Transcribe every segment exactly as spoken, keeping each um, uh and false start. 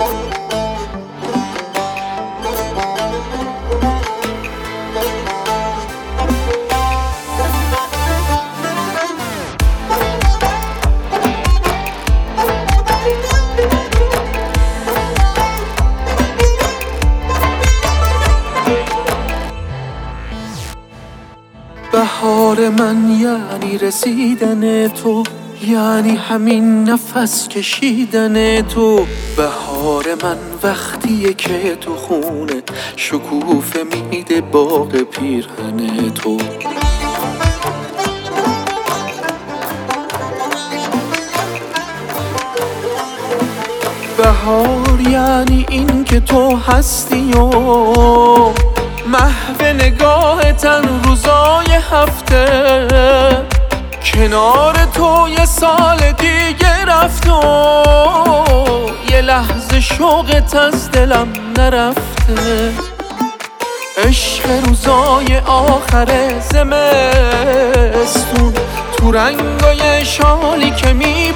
بهار من یعنی رسیدن تو، یعنی همین نفس کشیدن تو. بهار من وقتیه که تو خونه شکوفه میده باغ پیرهن تو. بهار یعنی این که تو هستی و محو نگاه تن روزای هفته. کنار تو یه سال دیگه رفت و یه لحظه شوقت از دلم نرفته. عشق روزای آخر زمستون تو رنگای شالی که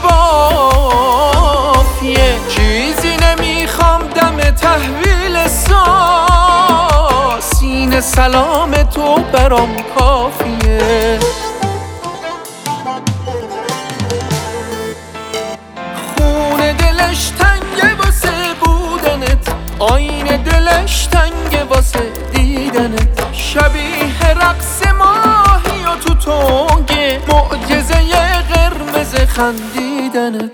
میباف. یه چیزی نمیخوام دم تحویل ساز، سینه سلام تو برام کافیه. خونه دلش تنگه واسه بودنت، آینه دلش تنگه واسه دیدنت. شبیه رقص ماهی و تو تنگه معجزه قرمز خندیدنت.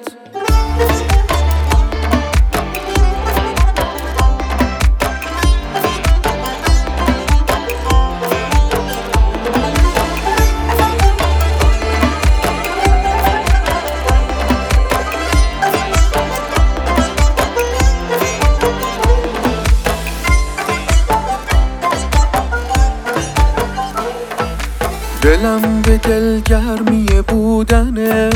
دلم به دلگرمی بودن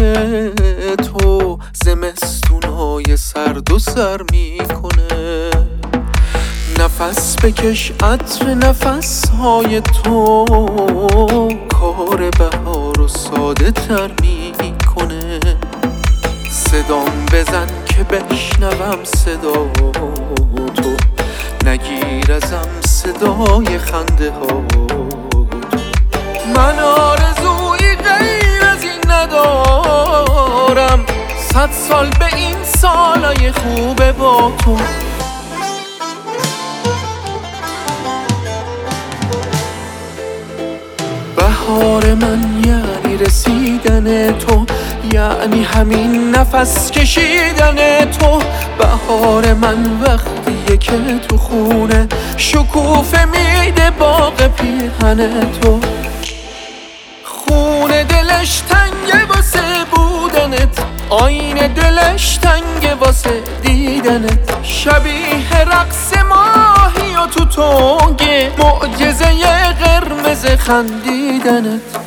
تو زمستونای سرد و سر میکنه. نفس بکش عطر نفسهای تو کار بهار و ساده تر میکنه. صدام بزن که بشنوم صدا تو، نگیر ازم صدای خنده ها. من آرزویی غیر از این ندارم، صد سال به این سالای خوبه با تو. بهار من یعنی رسیدن تو، یعنی همین نفس کشیدن تو. بهار من وقتیه که تو خونه شکوفه میده باغ پیرهن تو. خونه دلش تنگه واسه بودنت، آینه دلش تنگه واسه دیدنت. شبیه رقص ماهی و تو تنگه معجزه قرمز خندیدنت.